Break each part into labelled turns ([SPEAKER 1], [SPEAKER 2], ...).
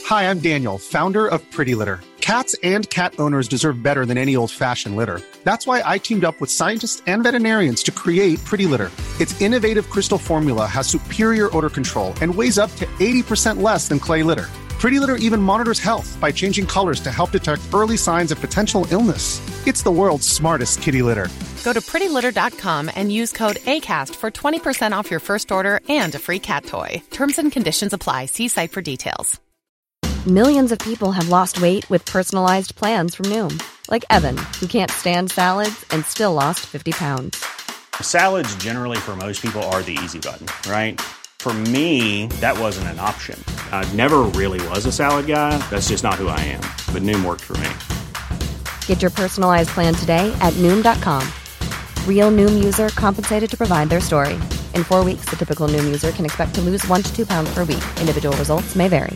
[SPEAKER 1] Hi, I'm Daniel, founder of Pretty Litter. Cats and cat owners deserve better than any old-fashioned litter. That's why I teamed up with scientists and veterinarians to create Pretty Litter. Its innovative crystal formula has superior odor control and weighs up to 80% less than clay litter. Pretty Litter even monitors health by changing colors to help detect early signs of potential illness. It's the world's smartest kitty litter.
[SPEAKER 2] Go to prettylitter.com and use code ACAST for 20% off your first order and a free cat toy. Terms and conditions apply. See site for details.
[SPEAKER 3] Millions of people have lost weight with personalized plans from Noom. Like Evan, who can't stand salads and still lost 50 pounds.
[SPEAKER 4] Salads generally for most people are the easy button, right? For me, that wasn't an option. I never really was a salad guy. That's just not who I am. But Noom worked for me.
[SPEAKER 3] Get your personalized plan today at Noom.com. Real Noom user compensated to provide their story. In 4 weeks, the typical Noom user can expect to lose 1 to 2 pounds per week. Individual results may vary.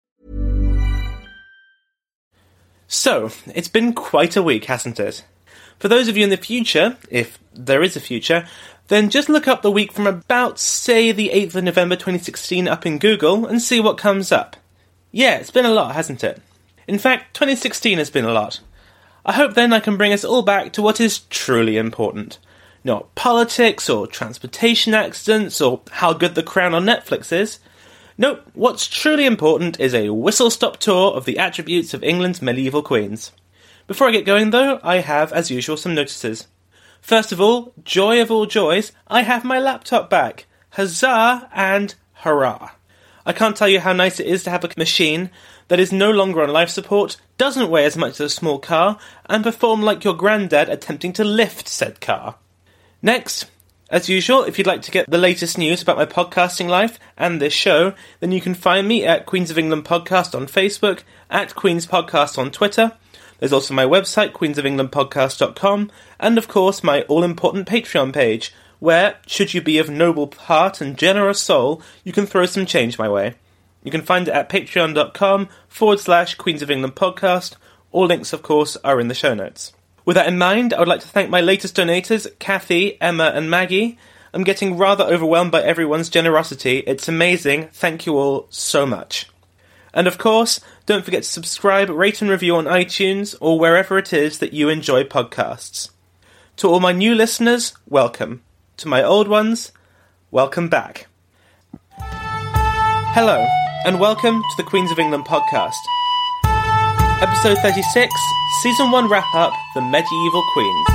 [SPEAKER 5] So, it's been quite a week, hasn't it? For those of you in the future, if there is a future, then just look up the week from about, say, the 8th of November 2016 up in Google and see what comes up. Yeah, it's been a lot, hasn't it? In fact, 2016 has been a lot. I hope then I can bring us all back to what is truly important. Not politics or transportation accidents or how good The Crown on Netflix is. Nope, what's truly important is a whistle-stop tour of the attributes of England's medieval queens. Before I get going though, I have, as usual, some notices. First of all, joy of all joys, I have my laptop back. Huzzah and hurrah. I can't tell you how nice it is to have a machine that is no longer on life support, doesn't weigh as much as a small car, and perform like your granddad attempting to lift said car. Next, as usual, if you'd like to get the latest news about my podcasting life and this show, then you can find me at Queens of England Podcast on Facebook, at Queens Podcast on Twitter. There's also my website, queensofenglandpodcast.com, and of course my all-important Patreon page, where, should you be of noble heart and generous soul, you can throw some change my way. You can find it at patreon.com/Queens of England Podcast. All links, of course, are in the show notes. With that in mind, I would like to thank my latest donators, Kathy, Emma, and Maggie. I'm getting rather overwhelmed by everyone's generosity. It's amazing. Thank you all so much. And of course, don't forget to subscribe, rate and review on iTunes or wherever it is that you enjoy podcasts. To all my new listeners, welcome. To my old ones, welcome back. Hello, and welcome to the Queens of England podcast. Episode 36, Season 1 wrap-up, The Medieval Queens.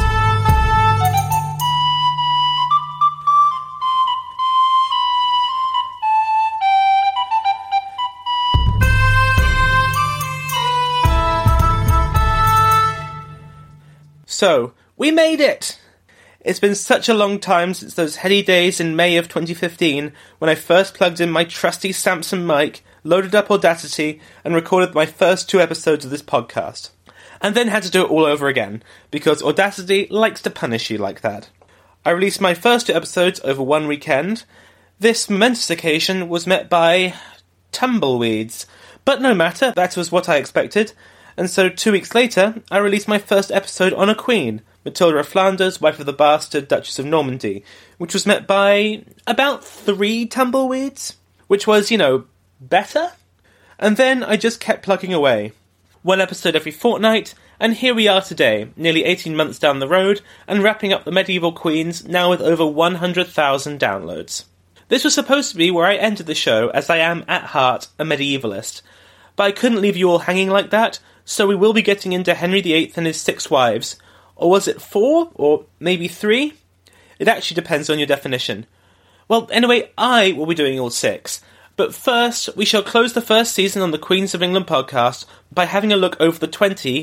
[SPEAKER 5] So, we made it! It's been such a long time since those heady days in May of 2015 when I first plugged in my trusty Samson mic, loaded up Audacity, and recorded my first 2 episodes of this podcast. And then had to do it all over again, because Audacity likes to punish you like that. I released my first 2 episodes over one weekend. This momentous occasion was met by tumbleweeds. But no matter, that was what I expected. And so 2 weeks later, I released my first episode on a queen, Matilda of Flanders, wife of the bastard Duchess of Normandy, which was met by about 3 tumbleweeds, which was, better. And then I just kept plugging away. 1 episode every fortnight, and here we are today, nearly 18 months down the road, and wrapping up the Medieval Queens, now with over 100,000 downloads. This was supposed to be where I ended the show, as I am, at heart, a medievalist. But I couldn't leave you all hanging like that, so we will be getting into Henry VIII and his 6 wives. Or was it 4? Or maybe 3? It actually depends on your definition. Well, anyway, I will be doing all 6. But first, we shall close the first season on the Queens of England podcast by having a look over the 20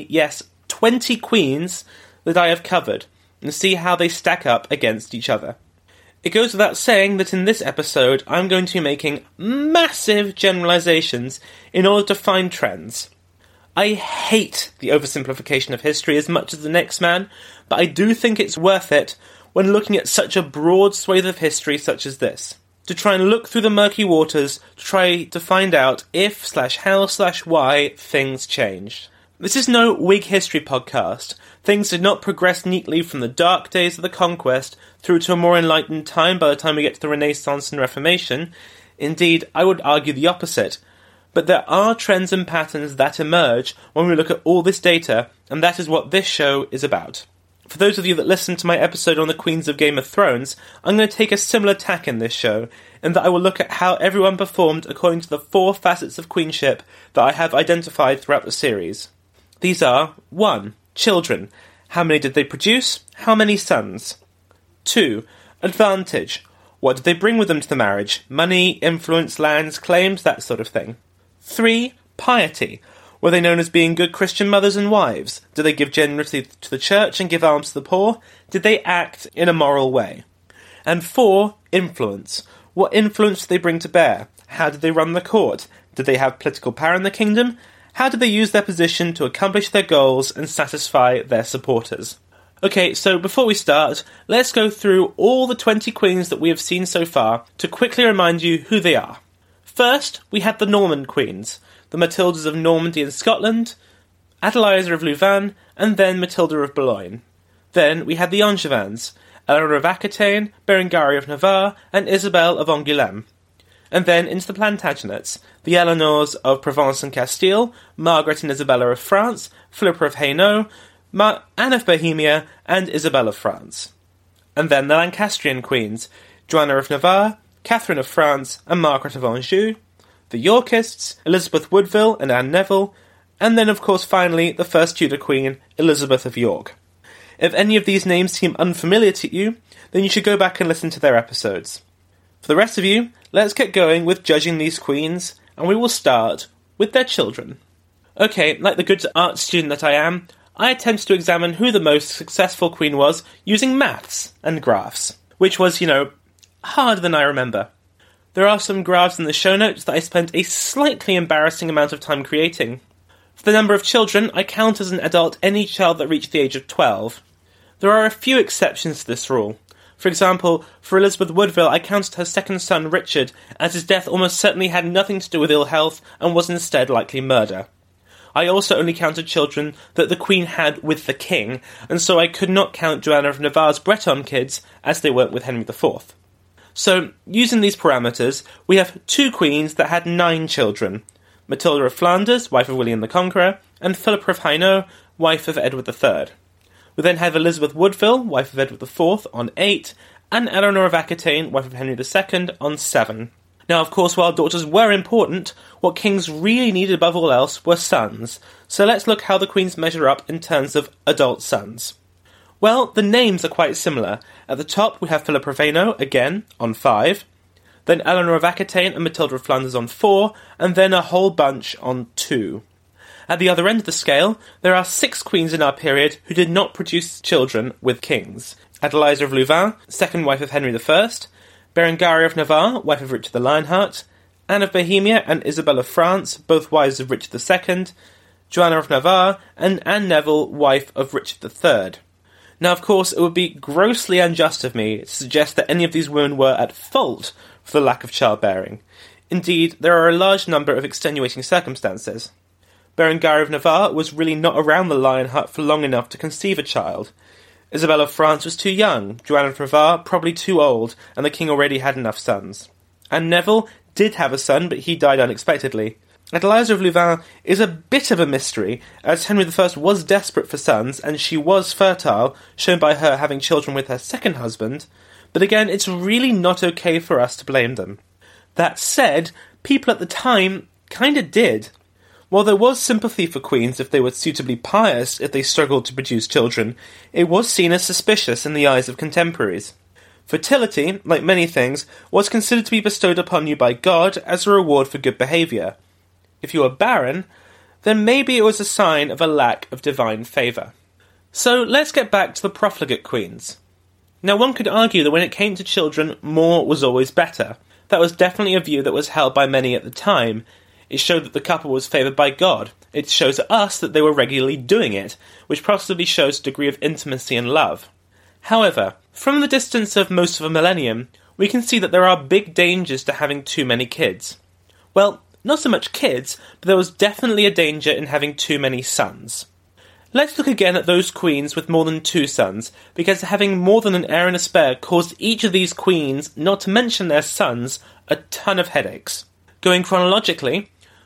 [SPEAKER 5] queens that I have covered, and see how they stack up against each other. It goes without saying that in this episode, I'm going to be making massive generalizations in order to find trends. I hate the oversimplification of history as much as the next man, but I do think it's worth it when looking at such a broad swathe of history such as this. To try and look through the murky waters, to try to find out if/how/why things changed. This is no Whig history podcast. Things did not progress neatly from the dark days of the conquest through to a more enlightened time by the time we get to the Renaissance and Reformation. Indeed, I would argue the opposite. But there are trends and patterns that emerge when we look at all this data, and that is what this show is about. For those of you that listened to my episode on the Queens of Game of Thrones, I'm going to take a similar tack in this show, in that I will look at how everyone performed according to the 4 facets of queenship that I have identified throughout the series. These are 1. Children. How many did they produce? How many sons? 2. Advantage. What did they bring with them to the marriage? Money, influence, lands, claims, that sort of thing. 3. Piety. Were they known as being good Christian mothers and wives? Did they give generously to the church and give alms to the poor? Did they act in a moral way? And 4. Influence. What influence did they bring to bear? How did they run the court? Did they have political power in the kingdom? How did they use their position to accomplish their goals and satisfy their supporters? Okay, so before we start, let's go through all the 20 queens that we have seen so far to quickly remind you who they are. First, we have the Norman queens, the Matildas of Normandy and Scotland, Adeliza of Louvain, and then Matilda of Boulogne. Then we had the Angevins, Eleanor of Aquitaine, Berengaria of Navarre, and Isabel of Angoulême. And then into the Plantagenets, the Eleanors of Provence and Castile, Margaret and Isabella of France, Philippa of Hainaut, Anne of Bohemia, and Isabel of France. And then the Lancastrian queens, Joanna of Navarre, Catherine of France, and Margaret of Anjou, the Yorkists, Elizabeth Woodville and Anne Neville, and then of course finally the first Tudor queen, Elizabeth of York. If any of these names seem unfamiliar to you, then you should go back and listen to their episodes. For the rest of you, let's get going with judging these queens, and we will start with their children. Okay, like the good art student that I am, I attempted to examine who the most successful queen was using maths and graphs, which was, harder than I remember. There are some graphs in the show notes that I spent a slightly embarrassing amount of time creating. For the number of children, I count as an adult any child that reached the age of 12. There are a few exceptions to this rule. For example, for Elizabeth Woodville, I counted her second son, Richard, as his death almost certainly had nothing to do with ill health and was instead likely murder. I also only counted children that the Queen had with the King, and so I could not count Joanna of Navarre's Breton kids, as they weren't with Henry IV. So, using these parameters, we have 2 queens that had 9 children. Matilda of Flanders, wife of William the Conqueror, and Philippa of Hainaut, wife of Edward III. We then have Elizabeth Woodville, wife of Edward IV, on 8, and Eleanor of Aquitaine, wife of Henry II, on 7. Now, of course, while daughters were important, what kings really needed above all else were sons. So let's look how the queens measure up in terms of adult sons. Well, the names are quite similar. At the top, we have Philippa of Hainaut, again, on 5. Then Eleanor of Aquitaine and Matilda of Flanders on 4, and then a whole bunch on 2. At the other end of the scale, there are 6 queens in our period who did not produce children with kings. Adeliza of Louvain, second wife of Henry I, Berengaria of Navarre, wife of Richard the Lionheart, Anne of Bohemia and Isabel of France, both wives of Richard II, Joanna of Navarre, and Anne Neville, wife of Richard III. Now, of course, it would be grossly unjust of me to suggest that any of these women were at fault for the lack of childbearing. Indeed, there are a large number of extenuating circumstances. Berengaria of Navarre was really not around the Lionheart for long enough to conceive a child. Isabel of France was too young, Joanna of Navarre probably too old, and the king already had enough sons. Anne Neville did have a son, but he died unexpectedly. Adeliza of Louvain is a bit of a mystery, as Henry I was desperate for sons, and she was fertile, shown by her having children with her second husband, but again, it's really not okay for us to blame them. That said, people at the time kinda did. While there was sympathy for queens if they were suitably pious if they struggled to produce children, it was seen as suspicious in the eyes of contemporaries. Fertility, like many things, was considered to be bestowed upon you by God as a reward for good behaviour. If you were barren, then maybe it was a sign of a lack of divine favour. So let's get back to the profligate queens. Now, one could argue that when it came to children, more was always better. That was definitely a view that was held by many at the time. It showed that the couple was favoured by God. It shows us that they were regularly doing it, which possibly shows a degree of intimacy and love. However, from the distance of most of a millennium, we can see that there are big dangers to having too many kids. Well, not so much kids, but there was definitely a danger in having too many sons. Let's look again at those queens with more than 2 sons, because having more than an heir and a spare caused each of these queens, not to mention their sons, a ton of headaches. Going chronologically,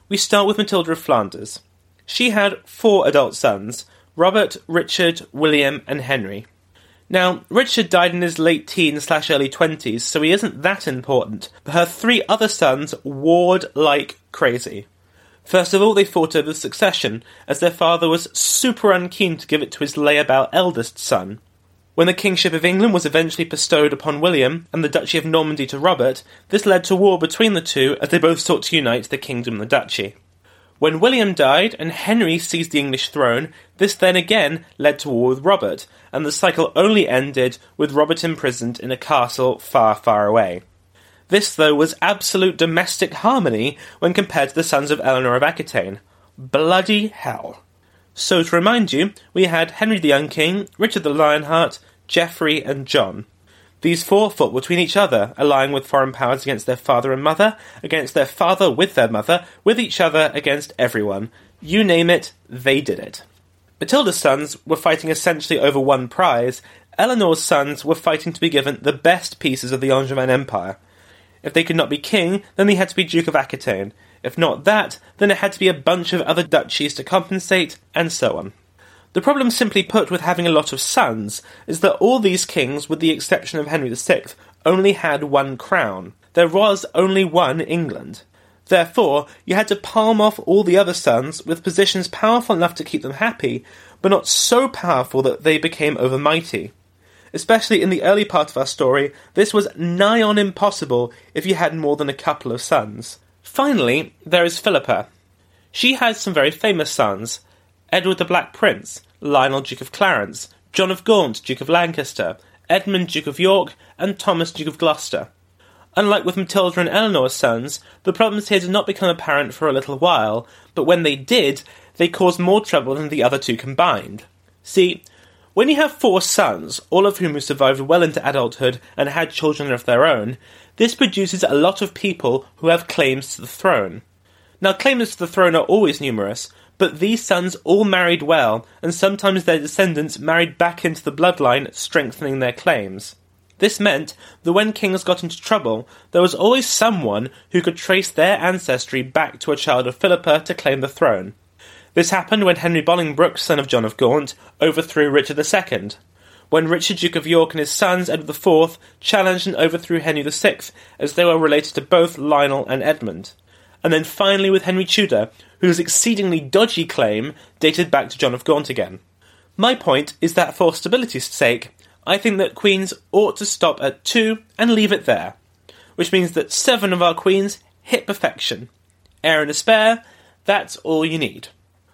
[SPEAKER 5] we start with Matilda of Flanders. She had 4 adult sons: Robert, Richard, William, and Henry. Now, Richard died in his late teens/early 20s, so he isn't that important, but her 3 other sons warred like crazy. First of all, they fought over the succession, as their father was super unkeen to give it to his layabout eldest son. When the kingship of England was eventually bestowed upon William, and the Duchy of Normandy to Robert, this led to war between the two, as they both sought to unite the kingdom and the duchy. When William died and Henry seized the English throne, this then again led to war with Robert, and the cycle only ended with Robert imprisoned in a castle far, far away. This, though, was absolute domestic harmony when compared to the sons of Eleanor of Aquitaine. Bloody hell. So, to remind you, we had Henry the Young King, Richard the Lionheart, Geoffrey, and John. These 4 fought between each other, allying with foreign powers against their father and mother, against their father with their mother, with each other, against everyone. You name it, they did it. Matilda's sons were fighting essentially over one prize. Eleanor's sons were fighting to be given the best pieces of the Angevin Empire. If they could not be king, then they had to be Duke of Aquitaine. If not that, then it had to be a bunch of other duchies to compensate, and so on. The problem, simply put, with having a lot of sons is that all these kings, with the exception of Henry VI, only had one crown. There was only one England. Therefore, you had to palm off all the other sons with positions powerful enough to keep them happy, but not so powerful that they became overmighty. Especially in the early part of our story, this was nigh on impossible if you had more than a couple of sons. Finally, there is Philippa. She had some very famous sons: Edward the Black Prince, Lionel Duke of Clarence, John of Gaunt Duke of Lancaster, Edmund Duke of York, and Thomas Duke of Gloucester. Unlike with Matilda and Eleanor's sons, the problems here did not become apparent for a little while, but when they did, they caused more trouble than the other 2 combined. See, when you have 4 sons, all of whom have survived well into adulthood and had children of their own, this produces a lot of people who have claims to the throne. Now, claimants to the throne are always numerous, but these sons all married well, and sometimes their descendants married back into the bloodline, strengthening their claims. This meant that when kings got into trouble, there was always someone who could trace their ancestry back to a child of Philippa to claim the throne. This happened when Henry Bolingbroke, son of John of Gaunt, overthrew Richard II. When Richard, Duke of York, and his sons, Edward IV, challenged and overthrew Henry VI, as they were related to both Lionel and Edmund. And then finally with Henry Tudor, whose exceedingly dodgy claim dated back to John of Gaunt again. My point is that for stability's sake, I think that queens ought to stop at 2 and leave it there, which means that 7 of our queens hit perfection. Heir and a spare, that's all you need.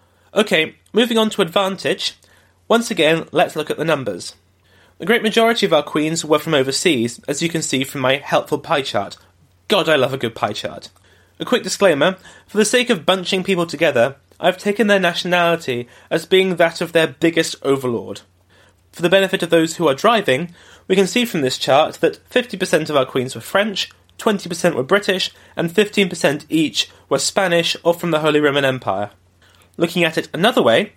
[SPEAKER 5] Okay, moving on to advantage. Once again, let's look at the numbers. The great majority of our queens were from overseas, as you can see from my helpful pie chart. God, I love a good pie chart. A quick disclaimer, for the sake of bunching people together, I've taken their nationality as being that of their biggest overlord. For the benefit of those who are driving, we can see from this chart that 50% of our queens were French, 20% were British, and 15% each were Spanish or from the Holy Roman Empire. Looking at it another way,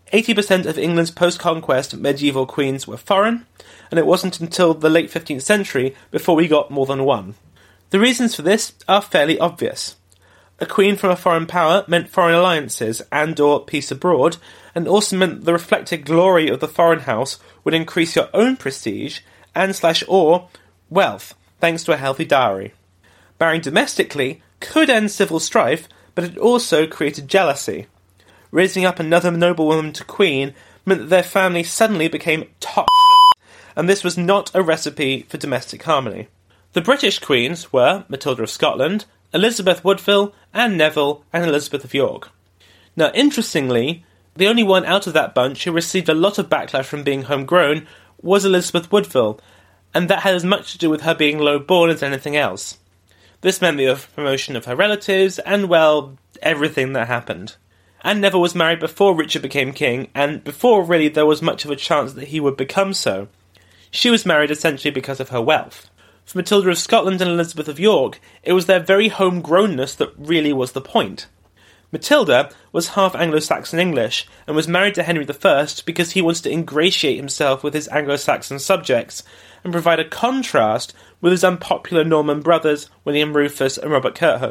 [SPEAKER 5] 80% of England's post-conquest medieval queens were foreign, and it wasn't until the late 15th century before we got more than one. The reasons for this are fairly obvious. A queen from a foreign power meant foreign alliances and/or peace abroad, and also meant the reflected glory of the foreign house would increase your own prestige and/or wealth, thanks to a healthy dowry. Marrying domestically could end civil strife, but it also created jealousy. Raising up another noblewoman to queen meant that their family suddenly became top, and this was not a recipe for domestic harmony. The British queens were Matilda of Scotland, Elizabeth Woodville, Anne Neville, and Elizabeth of York. Now, interestingly, the only one out of that bunch who received a lot of backlash from being homegrown was Elizabeth Woodville, and that had as much to do with her being low-born as anything else. This meant the promotion of her relatives, and, well, everything that happened. Anne Neville was married before Richard became king, and before really there was much of a chance that he would become so. She was married essentially because of her wealth. For Matilda of Scotland and Elizabeth of York, it was their very homegrownness that really was the point. Matilda was half Anglo-Saxon English, and was married to Henry I because he wanted to ingratiate himself with his Anglo-Saxon subjects, and provide a contrast with his unpopular Norman brothers, William Rufus and Robert Curthose.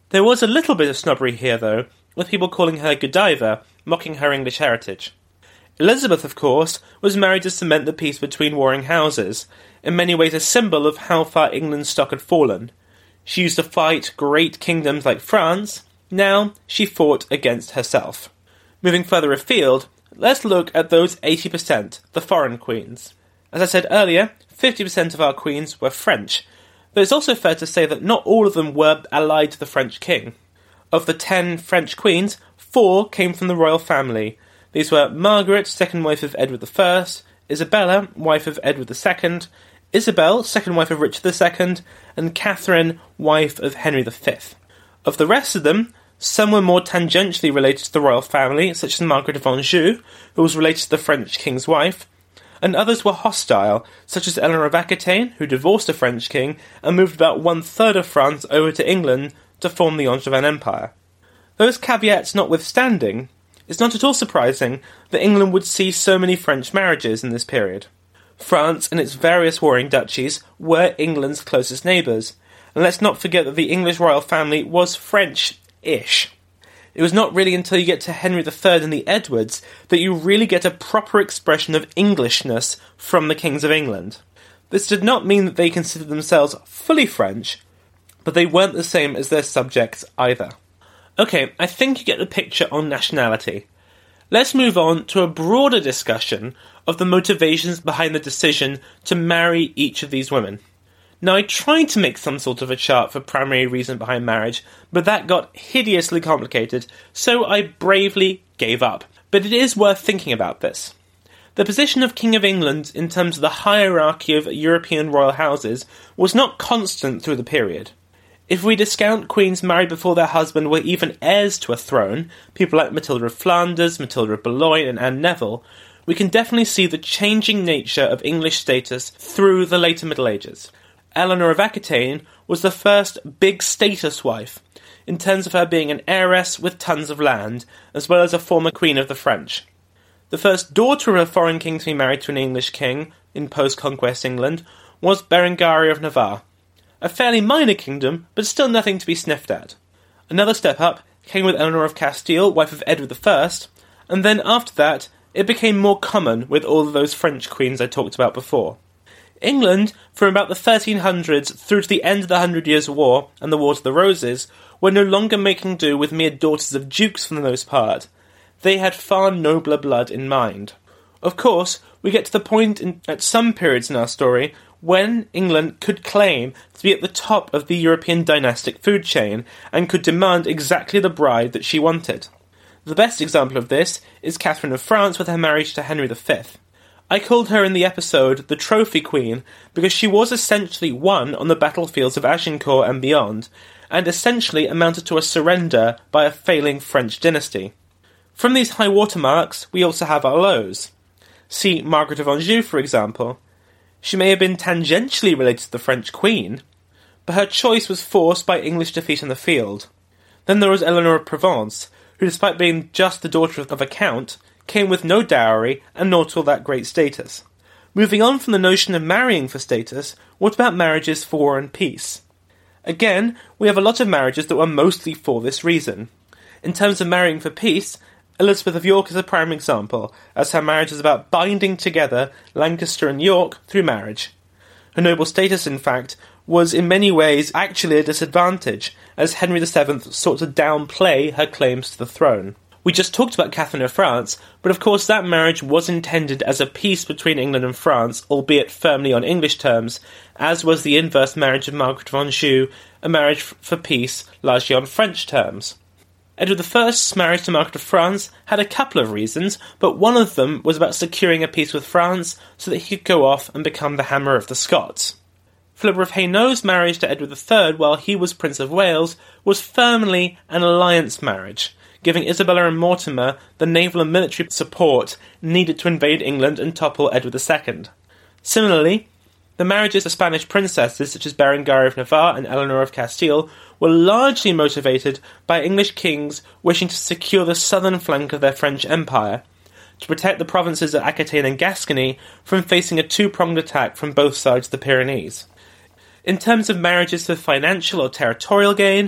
[SPEAKER 5] There was a little bit of snobbery here, though, with people calling her Godiva, mocking her English heritage. Elizabeth, of course, was married to cement the peace between warring houses, in many ways a symbol of how far England's stock had fallen. She used to fight great kingdoms like France. Now she fought against herself. Moving further afield, let's look at those 80%, the foreign queens. As I said earlier, 50% of our queens were French, but it's also fair to say that not all of them were allied to the French king. Of the 10 French queens, 4 came from the royal family. These were Margaret, second wife of Edward I, Isabella, wife of Edward II, Isabel, second wife of Richard II, and Catherine, wife of Henry V. Of the rest of them, some were more tangentially related to the royal family, such as Margaret of Anjou, who was related to the French king's wife, and others were hostile, such as Eleanor of Aquitaine, who divorced the French king and moved about 1/3 of France over to England to form the Angevin Empire. Those caveats notwithstanding, it's not at all surprising that England would see so many French marriages in this period. France and its various warring duchies were England's closest neighbours, and let's not forget that the English royal family was French-ish. It was not really until you get to Henry III and the Edwards that you really get a proper expression of Englishness from the kings of England. This did not mean that they considered themselves fully French, but they weren't the same as their subjects either. Okay, I think you get the picture on nationality. Let's move on to a broader discussion of the motivations behind the decision to marry each of these women. Now, I tried to make some sort of a chart for primary reason behind marriage, but that got hideously complicated, so I bravely gave up. But it is worth thinking about this. The position of King of England in terms of the hierarchy of European royal houses was not constant through the period. If we discount queens married before their husband were even heirs to a throne, people like Matilda of Flanders, Matilda of Boulogne, and Anne Neville, we can definitely see the changing nature of English status through the later Middle Ages. Eleanor of Aquitaine was the first big status wife, in terms of her being an heiress with tons of land, as well as a former queen of the French. The first daughter of a foreign king to be married to an English king in post-conquest England was Berengaria of Navarre. A fairly minor kingdom, but still nothing to be sniffed at. Another step up came with Eleanor of Castile, wife of Edward I, and then after that, it became more common with all of those French queens I talked about before. England, from about the 1300s through to the end of the 100 Years' War and the War of the Roses, were no longer making do with mere daughters of dukes for the most part. They had far nobler blood in mind. Of course, we get to the point at some periods in our story when England could claim to be at the top of the European dynastic food chain and could demand exactly the bride that she wanted. The best example of this is Catherine of France with her marriage to Henry V. I called her in the episode the Trophy Queen because she was essentially won on the battlefields of Agincourt and beyond, and essentially amounted to a surrender by a failing French dynasty. From these high watermarks, we also have our lows. See Margaret of Anjou, for example. She may have been tangentially related to the French Queen, but her choice was forced by English defeat on the field. Then there was Eleanor of Provence, who, despite being just the daughter of a count, came with no dowry and not all that great status. Moving on from the notion of marrying for status, what about marriages for war and peace? Again, we have a lot of marriages that were mostly for this reason. In terms of marrying for peace, Elizabeth of York is a prime example, as her marriage is about binding together Lancaster and York through marriage. Her noble status, in fact, was in many ways actually a disadvantage, as Henry VII sought to downplay her claims to the throne. We just talked about Catherine of France, but of course that marriage was intended as a peace between England and France, albeit firmly on English terms, as was the inverse marriage of Margaret of Anjou, a marriage for peace largely on French terms. Edward I's marriage to Margaret of France had a couple of reasons, but one of them was about securing a peace with France so that he could go off and become the Hammer of the Scots. Philip of Hainault's marriage to Edward III while he was Prince of Wales was firmly an alliance marriage, giving Isabella and Mortimer the naval and military support needed to invade England and topple Edward II. Similarly, the marriages of Spanish princesses such as Berengaria of Navarre and Eleanor of Castile were largely motivated by English kings wishing to secure the southern flank of their French Empire, to protect the provinces of Aquitaine and Gascony from facing a two-pronged attack from both sides of the Pyrenees. In terms of marriages for financial or territorial gain,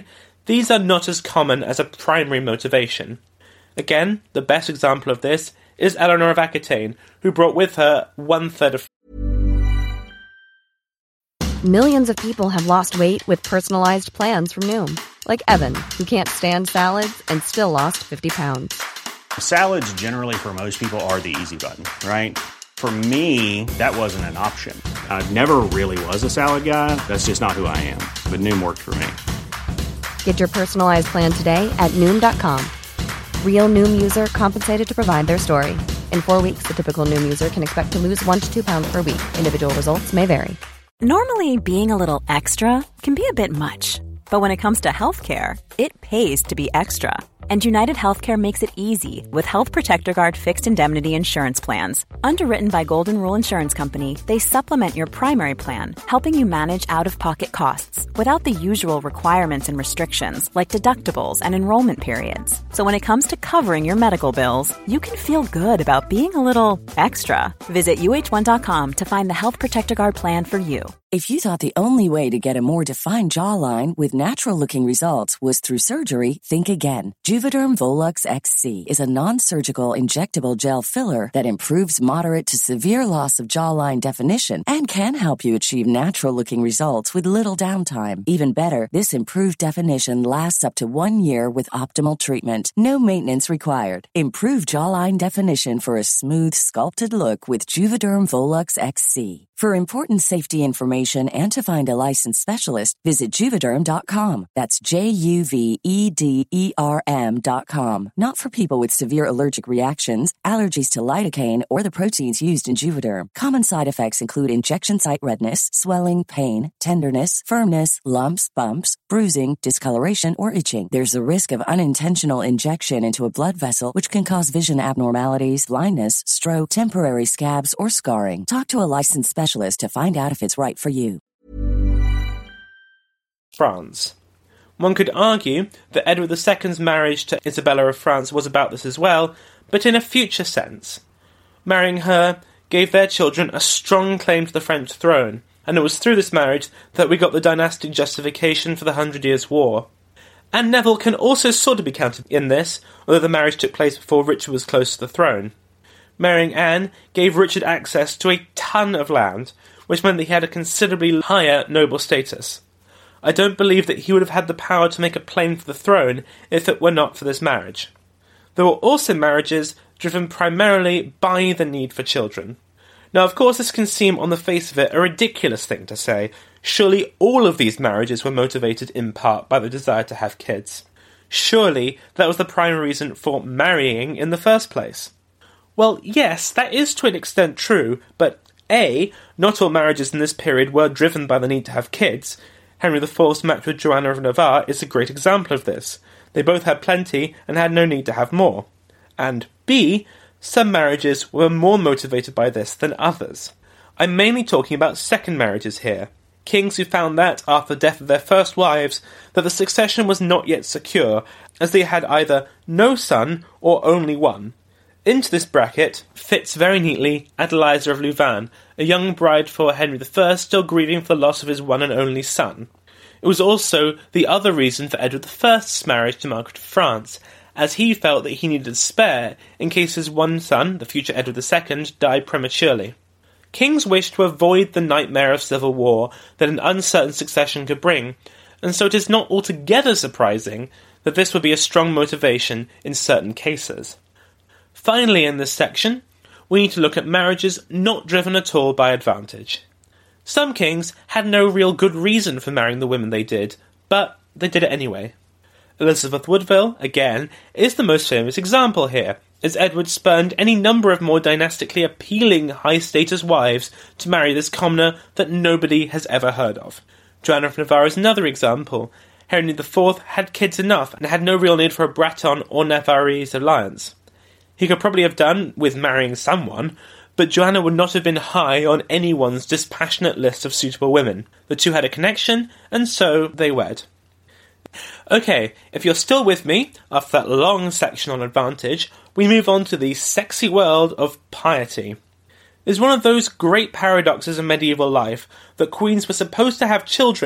[SPEAKER 5] these are not as common as a primary motivation. Again, the best example of this is Eleanor of Aquitaine, who brought with her 1/3 of...
[SPEAKER 3] Millions of people have lost weight with personalized plans from Noom. Like Evan, who can't stand salads and still lost 50 pounds.
[SPEAKER 4] Salads generally for most people are the easy button, right? For me, that wasn't an option. I never really was a salad guy. That's just not who I am. But Noom worked for me.
[SPEAKER 3] Get your personalized plan today at Noom.com. Real Noom user compensated to provide their story. In 4 weeks, the typical Noom user can expect to lose 1 to 2 pounds per week. Individual results may vary.
[SPEAKER 6] Normally, being a little extra can be a bit much. But when it comes to healthcare, it pays to be extra. And United Healthcare makes it easy with Health Protector Guard fixed indemnity insurance plans. Underwritten by Golden Rule Insurance Company, they supplement your primary plan, helping you manage out-of-pocket costs without the usual requirements and restrictions like deductibles and enrollment periods. So when it comes to covering your medical bills, you can feel good about being a little extra. Visit UH1.com to find the Health Protector Guard plan for you.
[SPEAKER 7] If you thought the only way to get a more defined jawline with natural-looking results was through surgery, think again. Juvederm Volux XC is a non-surgical injectable gel filler that improves moderate to severe loss of jawline definition and can help you achieve natural-looking results with little downtime. Even better, this improved definition lasts up to 1 year with optimal treatment. No maintenance required. Improve jawline definition for a smooth, sculpted look with Juvederm Volux XC. For important safety information and to find a licensed specialist, visit Juvederm.com. That's JUVEDERM.com. Not for people with severe allergic reactions, allergies to lidocaine, or the proteins used in Juvederm. Common side effects include injection site redness, swelling, pain, tenderness, firmness, lumps, bumps, bruising, discoloration, or itching. There's a risk of unintentional injection into a blood vessel, which can cause vision abnormalities, blindness, stroke, temporary scabs, or scarring. Talk to a licensed specialist to find out if it's right for you.
[SPEAKER 5] France. One could argue that Edward II's marriage to Isabella of France was about this as well, but in a future sense. Marrying her gave their children a strong claim to the French throne, and it was through this marriage that we got the dynastic justification for the 100 Years' War. And Neville can also sort of be counted in this, although the marriage took place before Richard was close to the throne. Marrying Anne gave Richard access to a ton of land, which meant that he had a considerably higher noble status. I don't believe that he would have had the power to make a claim for the throne if it were not for this marriage. There were also marriages driven primarily by the need for children. Now, of course, this can seem on the face of it a ridiculous thing to say. Surely all of these marriages were motivated in part by the desire to have kids. Surely that was the primary reason for marrying in the first place. Well, yes, that is to an extent true, but A, not all marriages in this period were driven by the need to have kids. Henry IV's match with Joanna of Navarre is a great example of this. They both had plenty and had no need to have more. And B, some marriages were more motivated by this than others. I'm mainly talking about second marriages here. Kings who found that, after the death of their first wives, that the succession was not yet secure, as they had either no son or only one. Into this bracket fits very neatly Adeliza of Louvain, a young bride for Henry I still grieving for the loss of his one and only son. It was also the other reason for Edward I's marriage to Margaret of France, as he felt that he needed a spare in case his one son, the future Edward II, died prematurely. Kings wished to avoid the nightmare of civil war that an uncertain succession could bring, and so it is not altogether surprising that this would be a strong motivation in certain cases. Finally, in this section, we need to look at marriages not driven at all by advantage. Some kings had no real good reason for marrying the women they did, but they did it anyway. Elizabeth Woodville, again, is the most famous example here, as Edward spurned any number of more dynastically appealing high-status wives to marry this commoner that nobody has ever heard of. Joanna of Navarre is another example. Henry IV had kids enough and had no real need for a Breton or Navarrese alliance. He could probably have done with marrying someone, but Joanna would not have been high on anyone's dispassionate list of suitable women. The two had a connection, and so they wed. Okay, if you're still with me, after that long section on advantage, we move on to the sexy world of piety. It's one of those great paradoxes of medieval life that queens were supposed to have children,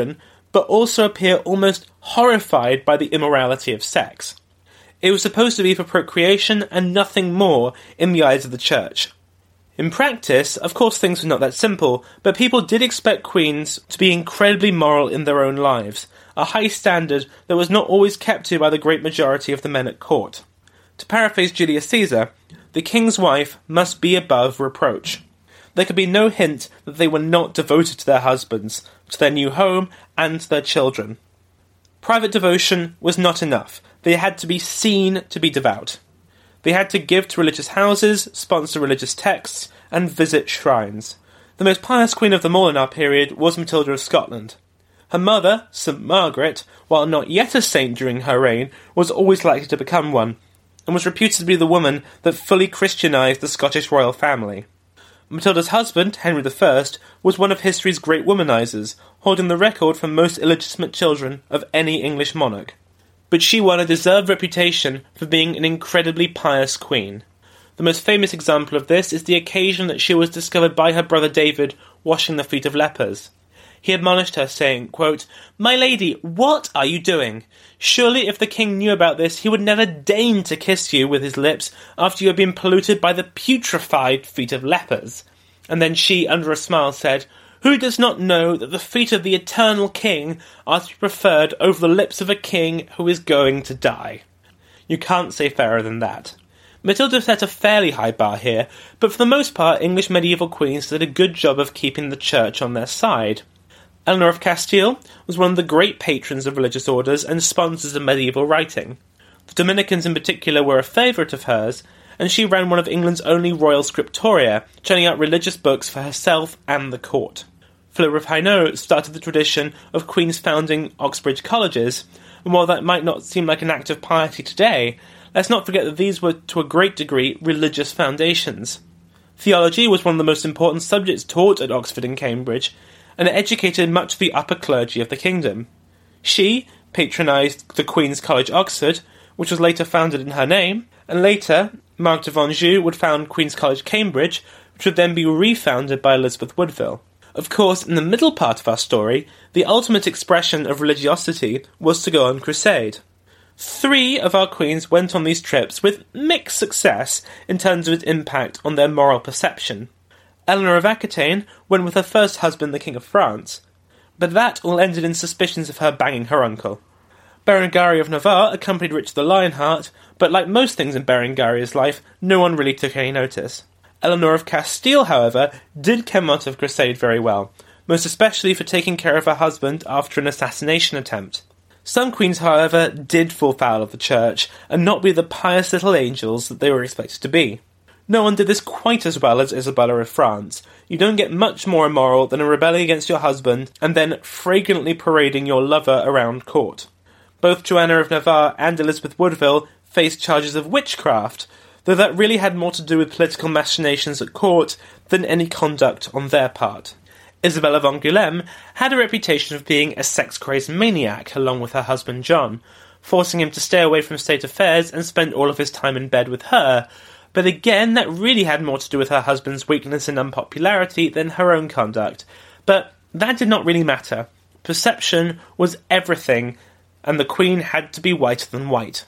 [SPEAKER 5] but also appear almost horrified by the immorality of sex. It was supposed to be for procreation and nothing more in the eyes of the church. In practice, of course things were not that simple, but people did expect queens to be incredibly moral in their own lives, a high standard that was not always kept to by the great majority of the men at court. To paraphrase Julius Caesar, the king's wife must be above reproach. There could be no hint that they were not devoted to their husbands, to their new home, and to their children. Private devotion was not enough. They had to be seen to be devout. They had to give to religious houses, sponsor religious texts, and visit shrines. The most pious queen of them all in our period was Matilda of Scotland. Her mother, St. Margaret, while not yet a saint during her reign, was always likely to become one, and was reputed to be the woman that fully Christianised the Scottish royal family. Matilda's husband, Henry I, was one of history's great womanizers, holding the record for most illegitimate children of any English monarch. But she won a deserved reputation for being an incredibly pious queen. The most famous example of this is the occasion that she was discovered by her brother David washing the feet of lepers. He admonished her, saying, quote, "My lady, what are you doing? Surely if the king knew about this, he would never deign to kiss you with his lips after you had been polluted by the putrefied feet of lepers." And then she, under a smile, said, "Who does not know that the feet of the eternal king are to be preferred over the lips of a king who is going to die?" You can't say fairer than that. Matilda set a fairly high bar here, but for the most part English medieval queens did a good job of keeping the church on their side. Eleanor of Castile was one of the great patrons of religious orders and sponsors of medieval writing. The Dominicans in particular were a favourite of hers, and she ran one of England's only royal scriptoria, churning out religious books for herself and the court. Philip of Hainaut started the tradition of queens founding Oxbridge colleges, and while that might not seem like an act of piety today, let's not forget that these were to a great degree religious foundations. Theology was one of the most important subjects taught at Oxford and Cambridge, and it educated much of the upper clergy of the kingdom. She patronised the Queen's College, Oxford, which was later founded in her name, and later Margaret of Anjou would found Queen's College, Cambridge, which would then be refounded by Elizabeth Woodville. Of course, in the middle part of our story, the ultimate expression of religiosity was to go on crusade. 3 of our queens went on these trips with mixed success in terms of its impact on their moral perception. Eleanor of Aquitaine went with her first husband, the King of France, but that all ended in suspicions of her banging her uncle. Berengaria of Navarre accompanied Richard the Lionheart, but like most things in Berengaria's life, no one really took any notice. Eleanor of Castile, however, did come out of crusade very well, most especially for taking care of her husband after an assassination attempt. Some queens, however, did fall foul of the church, and not be the pious little angels that they were expected to be. No one did this quite as well as Isabella of France. You don't get much more immoral than a rebelling against your husband, and then fragrantly parading your lover around court. Both Joanna of Navarre and Elizabeth Woodville faced charges of witchcraft, though that really had more to do with political machinations at court than any conduct on their part. Isabella of Angoulême had a reputation of being a sex-crazed maniac along with her husband John, forcing him to stay away from state affairs and spend all of his time in bed with her, but again that really had more to do with her husband's weakness and unpopularity than her own conduct. But that did not really matter. Perception was everything, and the Queen had to be whiter than white.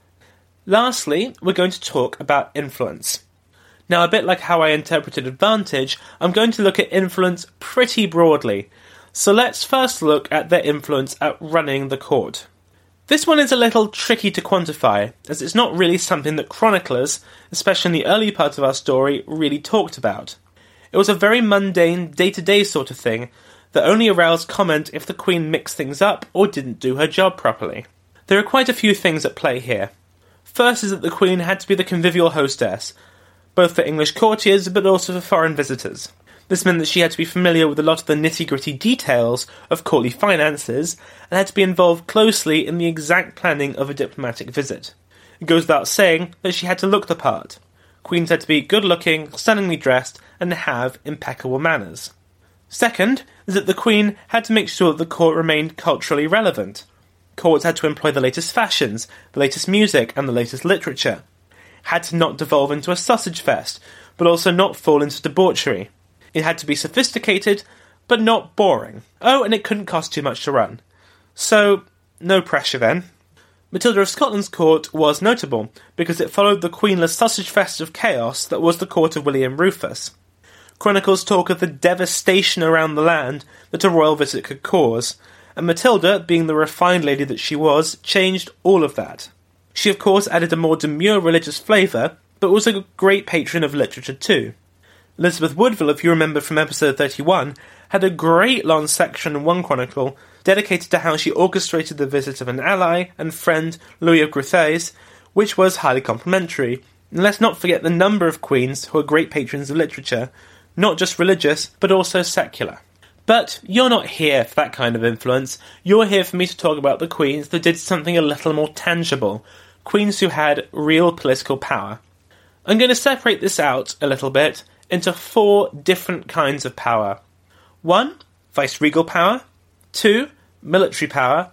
[SPEAKER 5] Lastly, we're going to talk about influence. Now, a bit like how I interpreted advantage, I'm going to look at influence pretty broadly. So let's first look at their influence at running the court. This one is a little tricky to quantify, as it's not really something that chroniclers, especially in the early part of our story, really talked about. It was a very mundane, day-to-day sort of thing that only aroused comment if the Queen mixed things up or didn't do her job properly. There are quite a few things at play here. First is that the Queen had to be the convivial hostess, both for English courtiers but also for foreign visitors. This meant that she had to be familiar with a lot of the nitty-gritty details of courtly finances and had to be involved closely in the exact planning of a diplomatic visit. It goes without saying that she had to look the part. Queens had to be good-looking, stunningly dressed, and have impeccable manners. Second is that the Queen had to make sure that the court remained culturally relevant. Courts had to employ the latest fashions, the latest music, and the latest literature. Had to not devolve into a sausage fest, but also not fall into debauchery. It had to be sophisticated, but not boring. Oh, and it couldn't cost too much to run. So, no pressure then. Matilda of Scotland's court was notable because it followed the queenless sausage fest of chaos that was the court of William Rufus. Chronicles talk of the devastation around the land that a royal visit could cause, and Matilda, being the refined lady that she was, changed all of that. She of course added a more demure religious flavour, but was a great patron of literature too. Elizabeth Woodville, if you remember from episode 31, had a great long section in one chronicle dedicated to how she orchestrated the visit of an ally and friend, Louis of Gruthers, which was highly complimentary. And let's not forget the number of queens who are great patrons of literature, not just religious, but also secular. But you're not here for that kind of influence. You're here for me to talk about the queens that did something a little more tangible, queens who had real political power. I'm going to separate this out a little bit into 4 different kinds of power. 1. Viceregal power. 2. Military power.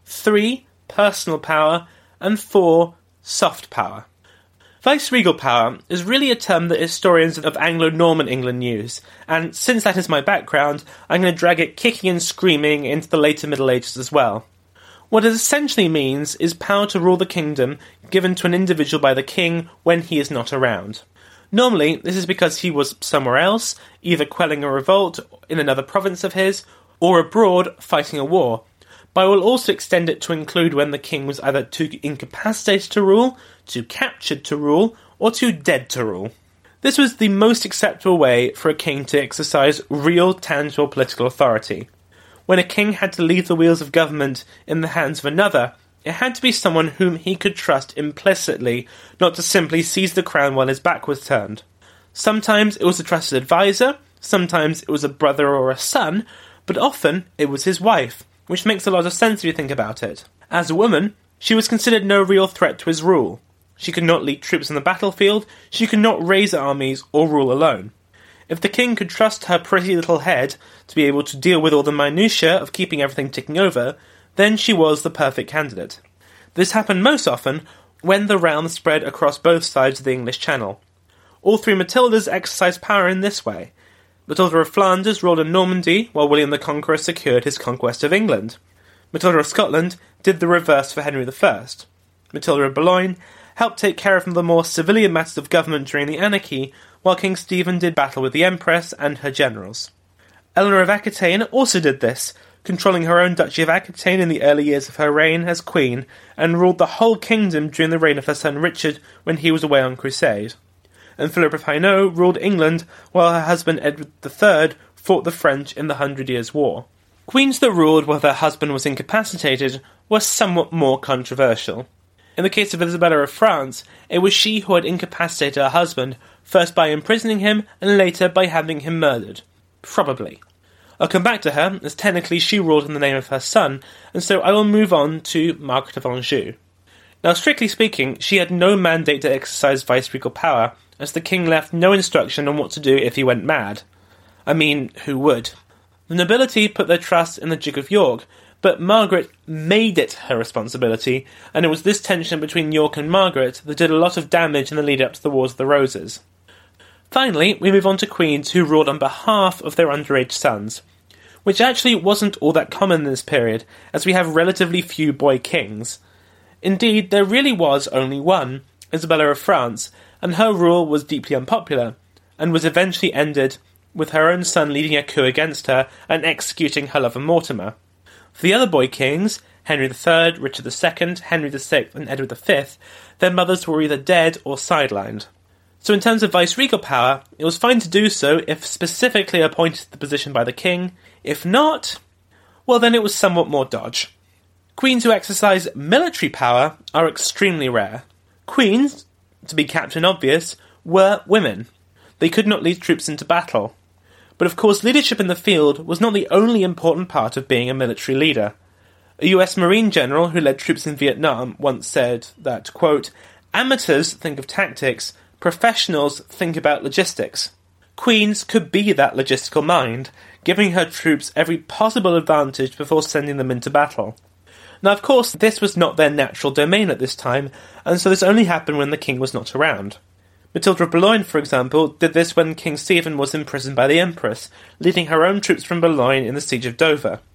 [SPEAKER 5] 3. Personal power. And 4. Soft power. Viceregal power is really a term that historians of Anglo-Norman England use, and since that is my background, I'm going to drag it kicking and screaming into the later Middle Ages as well. What it essentially means is power to rule the kingdom given to an individual by the king when he is not around. Normally, this is because he was somewhere else, either quelling a revolt in another province of his, or abroad fighting a war. But I will also extend it to include when the king was either too incapacitated to rule, too captured to rule, or too dead to rule. This was the most acceptable way for a king to exercise real, tangible political authority. When a king had to leave the wheels of government in the hands of another, it had to be someone whom he could trust implicitly, not to simply seize the crown while his back was turned. Sometimes it was a trusted advisor, sometimes it was a brother or a son, but often it was his wife, which makes a lot of sense if you think about it. As a woman, she was considered no real threat to his rule. She could not lead troops on the battlefield, she could not raise armies or rule alone. If the king could trust her pretty little head to be able to deal with all the minutiae of keeping everything ticking over, then she was the perfect candidate. This happened most often when the realm spread across both sides of the English Channel. All 3 Matildas exercised power in this way. Matilda of Flanders ruled in Normandy, while William the Conqueror secured his conquest of England. Matilda of Scotland did the reverse for Henry I. Matilda of Boulogne helped take care of the more civilian matters of government during the anarchy, while King Stephen did battle with the Empress and her generals. Eleanor of Aquitaine also did this, controlling her own Duchy of Aquitaine in the early years of her reign as queen, and ruled the whole kingdom during the reign of her son Richard when he was away on crusade. And Philip of Hainaut ruled England while her husband Edward III fought the French in the 100 Years' War. Queens that ruled while their husband was incapacitated were somewhat more controversial. In the case of Isabella of France, it was she who had incapacitated her husband, first by imprisoning him and later by having him murdered. Probably. I'll come back to her, as technically she ruled in the name of her son, and so I will move on to Margaret of Anjou. Now, strictly speaking, she had no mandate to exercise viceregal power, as the king left no instruction on what to do if he went mad. I mean, who would? The nobility put their trust in the Duke of York, but Margaret made it her responsibility, and it was this tension between York and Margaret that did a lot of damage in the lead-up to the Wars of the Roses. Finally, we move on to queens who ruled on behalf of their underage sons, which actually wasn't all that common in this period, as we have relatively few boy kings. Indeed, there really was only one, Isabella of France, and her rule was deeply unpopular, and was eventually ended with her own son leading a coup against her and executing her lover Mortimer. For the other boy kings, Henry III, Richard II, Henry VI, and Edward V, their mothers were either dead or sidelined. So in terms of viceregal power, it was fine to do so if specifically appointed to the position by the king. If not, well then it was somewhat more dodge. Queens who exercise military power are extremely rare. Queens, to be Captain Obvious, were women. They could not lead troops into battle. But of course leadership in the field was not the only important part of being a military leader. A US Marine general who led troops in Vietnam once said that, quote, "Amateurs think of tactics, professionals think about logistics." Queens could be that logistical mind, giving her troops every possible advantage before sending them into battle. Now, of course, this was not their natural domain at this time, and so this only happened when the king was not around. Matilda of Boulogne, for example, did this when King Stephen was imprisoned by the Empress, leading her own troops from Boulogne in the siege of Dover.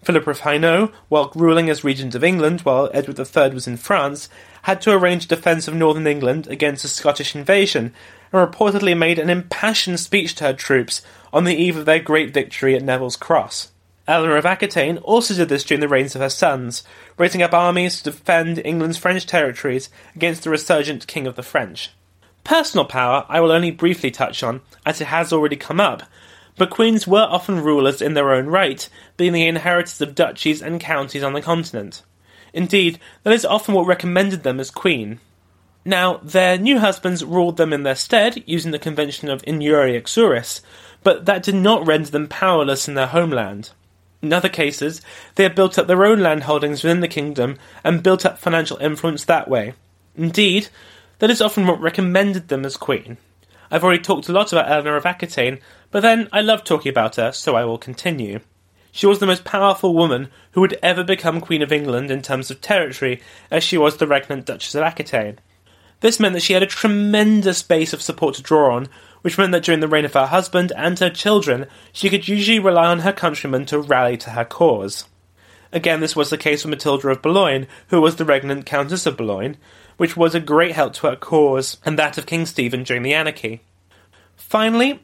[SPEAKER 5] Philip of Hainaut, while ruling as regent of England while Edward III was in France, had to arrange a defence of northern England against a Scottish invasion, and reportedly made an impassioned speech to her troops on the eve of their great victory at Neville's Cross. Eleanor of Aquitaine also did this during the reigns of her sons, raising up armies to defend England's French territories against the resurgent King of the French. Personal power I will only briefly touch on, as it has already come up, but queens were often rulers in their own right, being the inheritors of duchies and counties on the continent. Indeed, that is often what recommended them as queen. Now, their new husbands ruled them in their stead, using the convention of in iure exuris, but that did not render them powerless in their homeland. In other cases, they had built up their own land holdings within the kingdom and built up financial influence that way. Indeed, that is often what recommended them as queen. I've already talked a lot about Eleanor of Aquitaine, but then I love talking about her, so I will continue. She was the most powerful woman who would ever become Queen of England in terms of territory, as she was the regnant Duchess of Aquitaine. This meant that she had a tremendous base of support to draw on, which meant that during the reign of her husband and her children, she could usually rely on her countrymen to rally to her cause. Again, this was the case with Matilda of Boulogne, who was the regnant Countess of Boulogne, which was a great help to her cause, and that of King Stephen during the anarchy. Finally,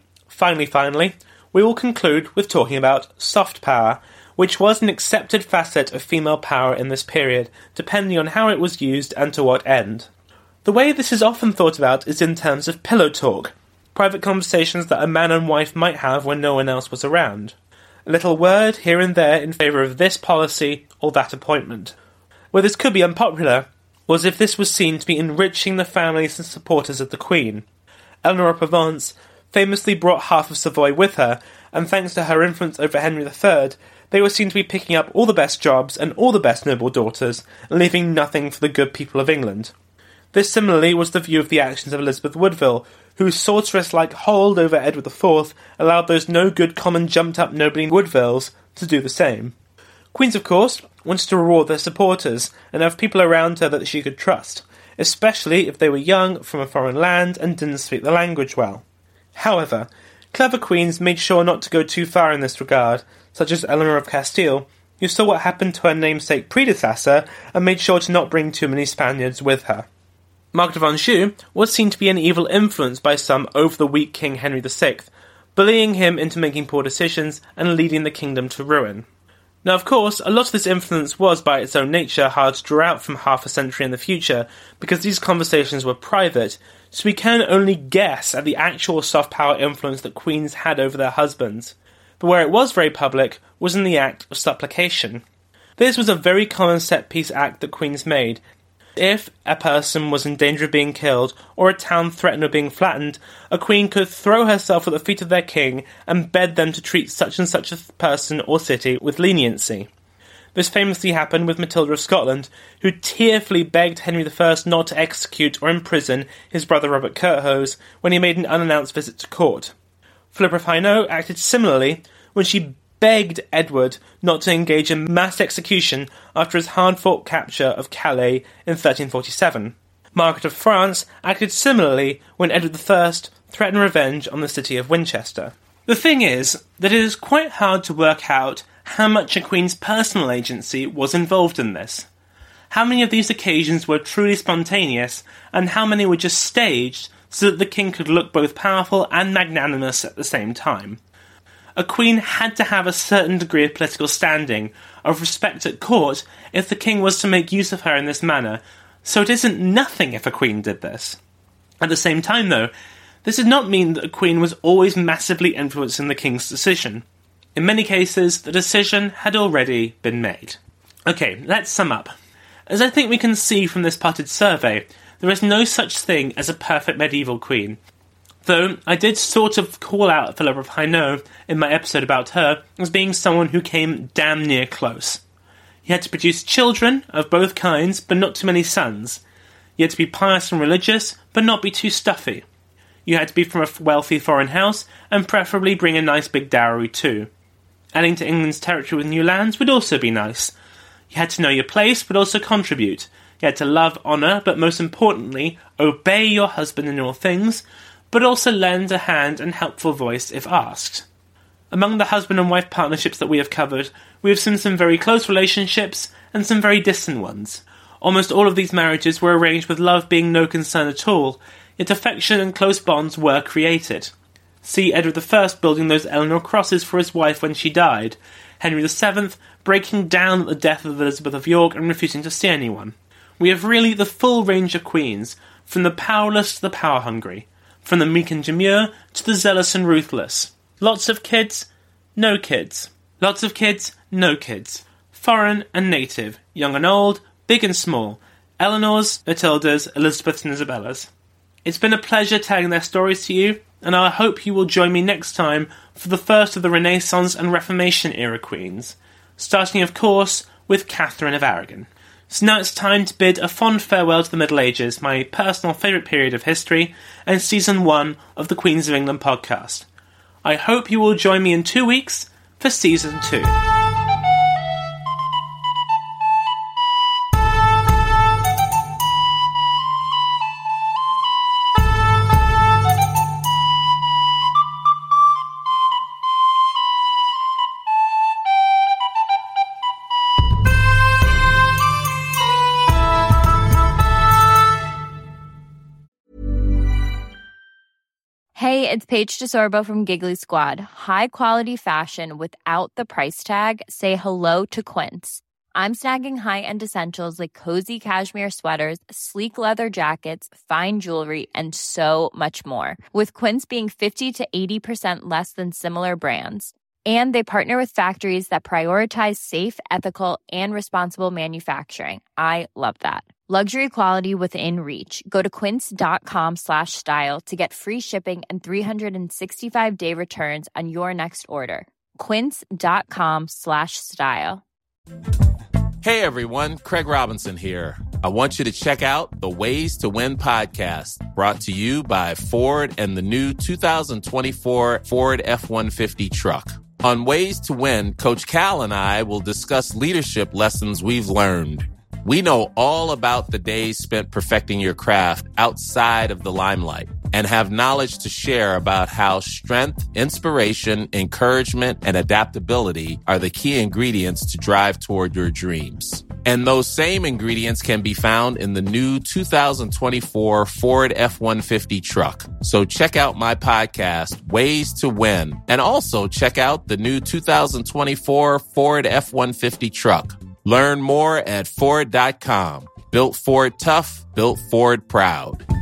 [SPEAKER 5] we will conclude with talking about soft power, which was an accepted facet of female power in this period, depending on how it was used and to what end. The way this is often thought about is in terms of pillow talk, private conversations that a man and wife might have when no one else was around. A little word here and there in favour of this policy or that appointment. Where this could be unpopular was if this was seen to be enriching the families and supporters of the Queen. Eleanor of Provence famously brought half of Savoy with her, and thanks to her influence over Henry III, they were seen to be picking up all the best jobs and all the best noble daughters, and leaving nothing for the good people of England. This similarly was the view of the actions of Elizabeth Woodville, whose sorceress-like hold over Edward IV allowed those no-good common jumped-up nobly Woodvilles to do the same. Queens, of course, wanted to reward their supporters and have people around her that she could trust, especially if they were young, from a foreign land, and didn't speak the language well. However, clever queens made sure not to go too far in this regard, such as Eleanor of Castile, who saw what happened to her namesake predecessor and made sure to not bring too many Spaniards with her. Margaret of Anjou was seen to be an evil influence by some over the weak King Henry VI, bullying him into making poor decisions and leading the kingdom to ruin. Now, of course, a lot of this influence was, by its own nature, hard to draw out from half a century in the future, because these conversations were private, so we can only guess at the actual soft power influence that queens had over their husbands. But where it was very public was in the act of supplication. This was a very common set-piece act that queens made. If a person was in danger of being killed, or a town threatened of being flattened, a queen could throw herself at the feet of their king and beg them to treat such and such a person or city with leniency. This famously happened with Matilda of Scotland, who tearfully begged Henry I not to execute or imprison his brother Robert Curthose when he made an unannounced visit to court. Philippa of Hainaut acted similarly when she begged Edward not to engage in mass execution after his hard-fought capture of Calais in 1347. Margaret of France acted similarly when Edward I threatened revenge on the city of Winchester. The thing is that it is quite hard to work out how much a queen's personal agency was involved in this. How many of these occasions were truly spontaneous, and how many were just staged so that the king could look both powerful and magnanimous at the same time. A queen had to have a certain degree of political standing, of respect at court, if the king was to make use of her in this manner, so it isn't nothing if a queen did this. At the same time, though, this did not mean that a queen was always massively influencing the king's decision. In many cases, the decision had already been made. Okay, let's sum up. As I think we can see from this potted survey, there is no such thing as a perfect medieval queen. Though I did sort of call out Philippa of Hainaut in my episode about her as being someone who came damn near close. He had to produce children of both kinds, but not too many sons. You had to be pious and religious, but not be too stuffy. You had to be from a wealthy foreign house, and preferably bring a nice big dowry too. Adding to England's territory with new lands would also be nice. You had to know your place, but also contribute. You had to love, honour, but most importantly, obey your husband in all things, but also lend a hand and helpful voice if asked. Among the husband and wife partnerships that we have covered, We have seen some very close relationships and some very distant ones. Almost all of these marriages were arranged with love being no concern at all, yet affection and close bonds were created. See Edward I building those Eleanor crosses for his wife when she died, Henry VII breaking down at the death of Elizabeth of York and refusing to see anyone. We have really the full range of queens, from the powerless to the power-hungry, from the meek and demure to the zealous and ruthless. Lots of kids, no kids. Lots of kids, no kids. Foreign and native, young and old, big and small. Eleanors, Matildas, Elizabeths and Isabellas. It's been a pleasure telling their stories to you, and I hope you will join me next time for the first of the Renaissance and Reformation era queens, starting of course with Catherine of Aragon. So now it's time to bid a fond farewell to the Middle Ages, my personal favourite period of history, and Season 1 of the Queens of England podcast. I hope you will join me in 2 weeks for Season 2.
[SPEAKER 8] Hey, it's Paige DeSorbo from Giggly Squad. High quality fashion without the price tag. Say hello to Quince. I'm snagging high-end essentials like cozy cashmere sweaters, sleek leather jackets, fine jewelry, and so much more. With Quince being 50 to 80% less than similar brands. And they partner with factories that prioritize safe, ethical, and responsible manufacturing. I love that. Luxury quality within reach. Go to quince.com/style to get free shipping and 365-day returns on your next order. Quince.com/style.
[SPEAKER 9] Hey everyone, Craig Robinson here. I want you to check out the Ways to Win podcast, brought to you by Ford and the new 2024 Ford F-150 truck. On Ways to Win, Coach Cal and I will discuss leadership lessons we've learned. We know all about the days spent perfecting your craft outside of the limelight and have knowledge to share about how strength, inspiration, encouragement, and adaptability are the key ingredients to drive toward your dreams. And those same ingredients can be found in the new 2024 Ford F-150 truck. So check out my podcast, Ways to Win, and also check out the new 2024 Ford F-150 truck. Learn more at Ford.com. Built Ford tough, built Ford proud.